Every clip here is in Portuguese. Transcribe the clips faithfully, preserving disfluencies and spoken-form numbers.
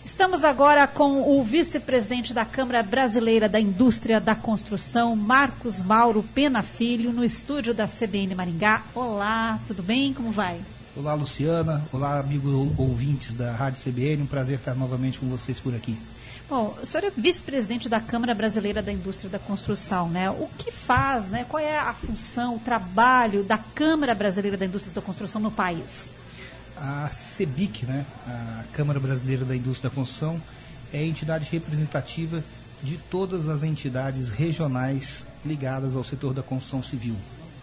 Estamos agora com o vice-presidente da Câmara Brasileira da Indústria da Construção, Marcos Mauro Pena Filho, no estúdio da C B N Maringá. Olá, tudo bem? Como vai? Olá, Luciana. Olá, amigos ouvintes da Rádio C B N. Um prazer estar novamente com vocês por aqui. Bom, o senhor é vice-presidente da Câmara Brasileira da Indústria da Construção, né? O que faz, né? Qual é a função, o trabalho da Câmara Brasileira da Indústria da Construção no país? A CEBIC, né, a Câmara Brasileira da Indústria da Construção, é a entidade representativa de todas as entidades regionais ligadas ao setor da construção civil.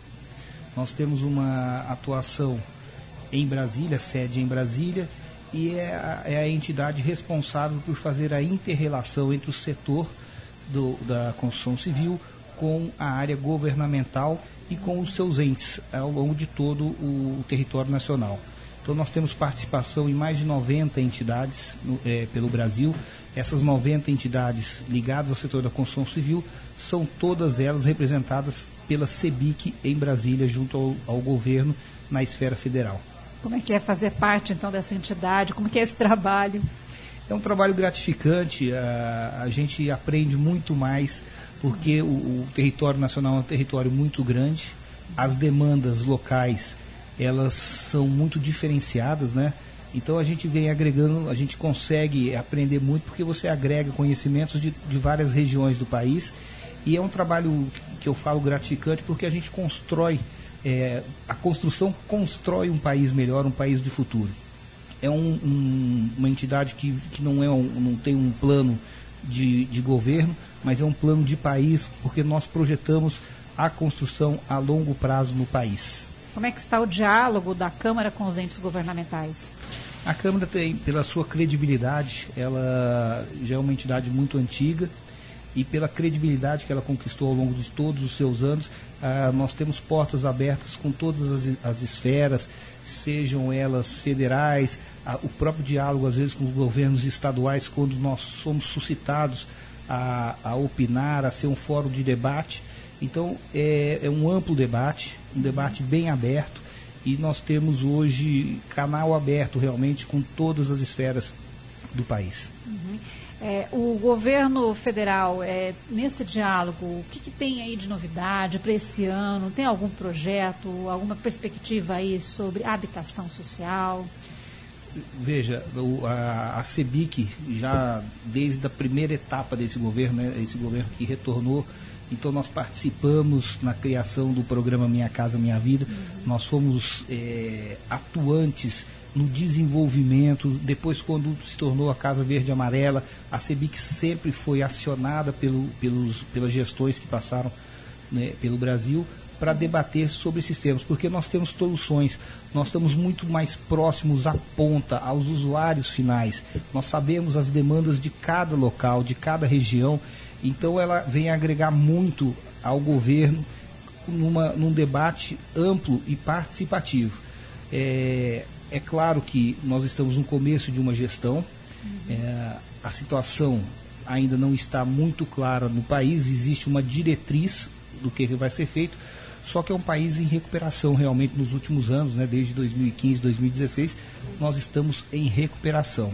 Nós temos uma atuação em Brasília, sede em Brasília, e é a, é a entidade responsável por fazer a inter-relação entre o setor do, da construção civil com a área governamental e com os seus entes ao longo de todo o, o território nacional. Então nós temos participação em mais de noventa entidades no, é, pelo Brasil. Essas noventa entidades ligadas ao setor da construção civil são todas elas representadas pela CEBIC em Brasília, junto ao, ao governo na esfera federal. Como é que é fazer parte então dessa entidade? Como que é esse trabalho? É um trabalho gratificante, a, a gente aprende muito mais, porque o, o território nacional é um território muito grande, as demandas locais elas são muito diferenciadas, né? Então a gente vem agregando, a gente consegue aprender muito porque você agrega conhecimentos de, de várias regiões do país, e é um trabalho que eu falo gratificante porque a gente constrói, é, a construção constrói um país melhor, um país de futuro. É um, um, uma entidade que, que não, é um, não tem um plano de, de governo, mas é um plano de país, porque nós projetamos a construção a longo prazo no país. Como é que está o diálogo da Câmara com os entes governamentais? A Câmara tem, pela sua credibilidade, ela já é uma entidade muito antiga, e pela credibilidade que ela conquistou ao longo de todos os seus anos, ah, nós temos portas abertas com todas as, as esferas, sejam elas federais, ah, o próprio diálogo às vezes com os governos estaduais, quando nós somos suscitados a, a opinar, a ser um fórum de debate. Então é, é um amplo debate, um debate bem aberto, e nós temos hoje canal aberto realmente com todas as esferas do país. Uhum. É, o governo federal, é, nesse diálogo, o que, que tem aí de novidade para esse ano? Tem algum projeto, alguma perspectiva aí sobre habitação social? Veja, o, a, a CEBIC já desde a primeira etapa desse governo, né, esse governo que retornou, então nós participamos na criação do programa Minha Casa Minha Vida, uhum. Nós fomos é, atuantes no desenvolvimento. Depois, quando se tornou a Casa Verde e Amarela, a CEBIC sempre foi acionada pelo, pelos, pelas gestões que passaram, né, pelo Brasil, para debater sobre esses temas, porque nós temos soluções, nós estamos muito mais próximos à ponta, aos usuários finais, nós sabemos as demandas de cada local, de cada região. Então ela vem agregar muito ao governo numa, num debate amplo e participativo. É, é claro que nós estamos no começo de uma gestão, uhum. é, a situação ainda não está muito clara no país, existe uma diretriz do que vai ser feito, só que é um país em recuperação realmente nos últimos anos, né, desde dois mil e quinze, dois mil e dezesseis, nós estamos em recuperação.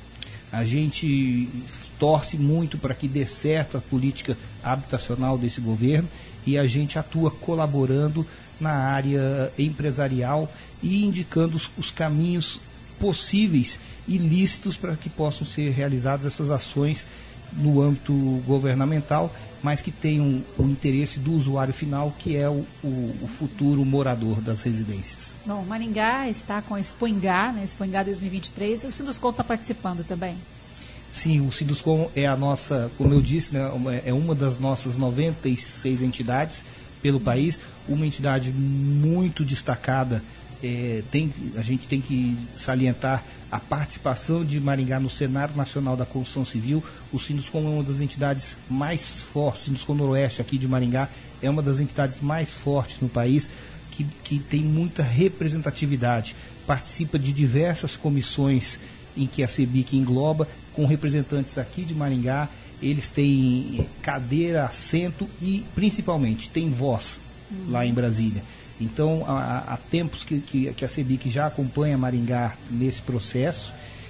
A gente torce muito para que dê certo a política habitacional desse governo, e a gente atua colaborando na área empresarial e indicando os, os caminhos possíveis e lícitos para que possam ser realizadas essas ações no âmbito governamental, mas que tenham o interesse do usuário final, que é o, o, o futuro morador das residências. Bom, Maringá está com a Expoingá, né, Expoingá dois mil e vinte e três, o Sinduscom está participando também. Sim, o Sinduscom é a nossa, como eu disse, né, é uma das nossas noventa e seis entidades pelo país, uma entidade muito destacada. É, tem, a gente tem que salientar a participação de Maringá no Cenário Nacional da Construção Civil. O Sinduscom é uma das entidades mais fortes, o Sinduscom Noroeste aqui de Maringá é uma das entidades mais fortes no país, que, que tem muita representatividade, participa de diversas comissões em que a CEBIC engloba, com representantes aqui de Maringá. Eles têm cadeira, assento e, principalmente, têm voz uhum. lá em Brasília. Então, há, há tempos que, que, que a CEBIC já acompanha Maringá nesse processo,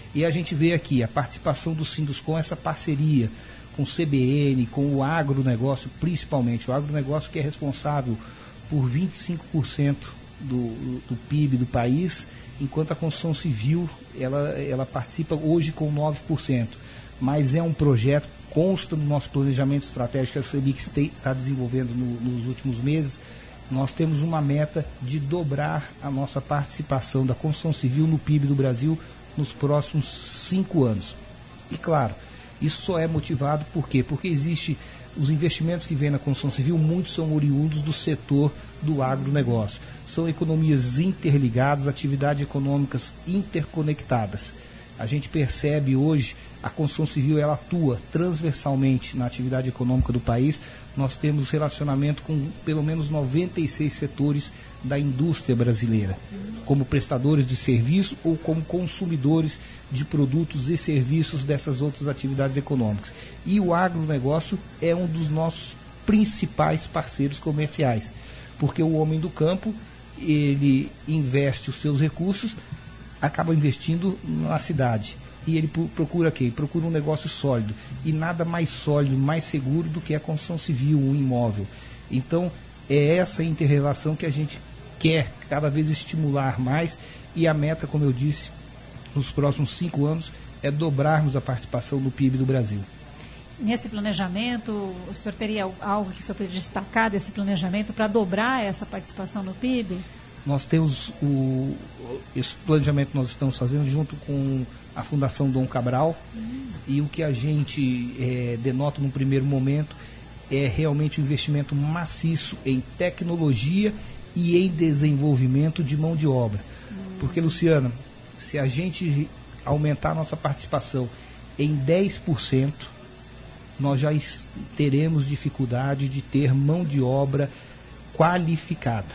E a gente vê aqui a participação do Sinduscom, essa parceria com o C B N, com o agronegócio, principalmente. O agronegócio que é responsável por vinte e cinco por cento do, do P I B do país, enquanto a construção civil ela, ela participa hoje com nove por cento. Mas é um projeto, consta no nosso planejamento estratégico que a SEBIC está desenvolvendo no, nos últimos meses. Nós temos uma meta de dobrar a nossa participação da construção civil no P I B do Brasil nos próximos cinco anos. E claro, isso só é motivado por quê? Porque existe os investimentos que vêm na construção civil, muitos são oriundos do setor do agronegócio. São economias interligadas, atividades econômicas interconectadas. A gente percebe hoje, a construção civil ela atua transversalmente na atividade econômica do país. Nós temos relacionamento com pelo menos noventa e seis setores da indústria brasileira, como prestadores de serviço ou como consumidores de produtos e serviços dessas outras atividades econômicas. E o agronegócio é um dos nossos principais parceiros comerciais, porque o homem do campo, ele investe os seus recursos, acaba investindo na cidade. E ele procura quem? Procura um negócio sólido. E nada mais sólido, mais seguro do que a construção civil, um imóvel. Então, é essa inter-relação que a gente quer cada vez estimular mais. E a meta, como eu disse, nos próximos cinco anos, é dobrarmos a participação do P I B do Brasil. Nesse planejamento, o senhor teria algo que o senhor poderia destacar desse planejamento para dobrar essa participação no P I B? Nós temos o, esse planejamento que nós estamos fazendo junto com a Fundação Dom Cabral, hum. e o que a gente é, denota no primeiro momento é realmente um investimento maciço em tecnologia e em desenvolvimento de mão de obra. Hum. Porque, Luciana, se a gente aumentar a nossa participação em dez por cento, nós já teremos dificuldade de ter mão de obra qualificada.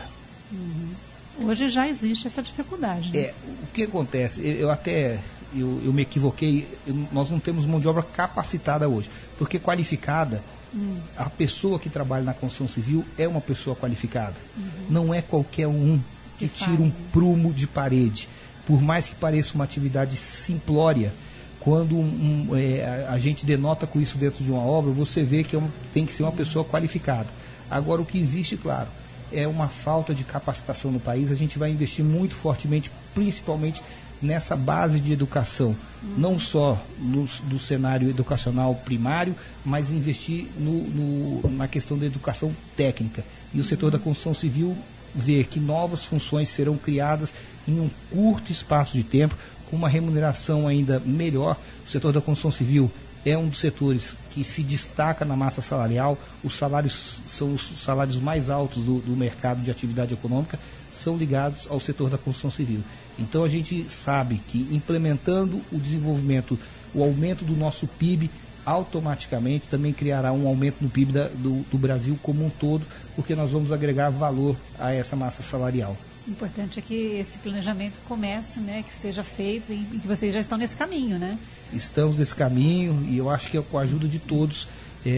Uhum. Hoje já existe essa dificuldade, né? É, o que acontece? Eu, eu até eu, eu me equivoquei, eu, nós não temos mão de obra capacitada hoje, porque qualificada, hum. a pessoa que trabalha na construção civil é uma pessoa qualificada. Uhum. Não é qualquer um que, que tira um prumo de parede. Por mais que pareça uma atividade simplória, quando um, um, é, a gente denota com isso dentro de uma obra, você vê que é um, tem que ser uma pessoa qualificada. Agora, o que existe, claro, é uma falta de capacitação no país. A gente vai investir muito fortemente, principalmente nessa base de educação, uhum. não só no, no cenário educacional primário, mas investir no, no, na questão da educação técnica. E o setor da construção civil vê que novas funções serão criadas em um curto espaço de tempo, com uma remuneração ainda melhor. O setor da construção civil é um dos setores que se destaca na massa salarial. Os salários são os salários mais altos do, do mercado de atividade econômica, são ligados ao setor da construção civil. Então a gente sabe que implementando o desenvolvimento, o aumento do nosso P I B, automaticamente também criará um aumento no P I B da, do, do Brasil como um todo, porque nós vamos agregar valor a essa massa salarial. O importante é que esse planejamento comece, né, que seja feito e, e que vocês já estão nesse caminho, né? Estamos nesse caminho e eu acho que é com a ajuda de todos,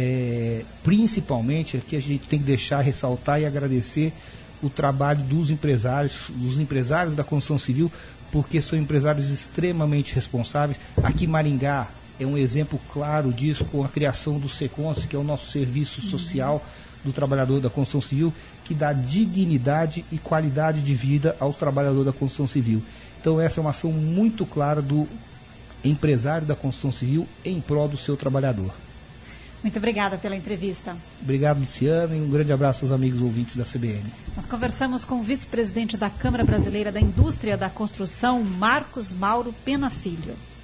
é, principalmente aqui a gente tem que deixar, ressaltar e agradecer o trabalho dos empresários, dos empresários da construção civil, porque são empresários extremamente responsáveis. Aqui em Maringá é um exemplo claro disso, com a criação do SECONS, que é o nosso serviço social do trabalhador da construção civil, que dá dignidade e qualidade de vida ao trabalhador da construção civil. Então essa é uma ação muito clara do empresário da construção civil em prol do seu trabalhador. Muito obrigada pela entrevista. Obrigado, Luciano, e um grande abraço aos amigos ouvintes da C B N. Nós conversamos com o vice-presidente da Câmara Brasileira da Indústria da Construção, Marcos Mauro Pena Filho.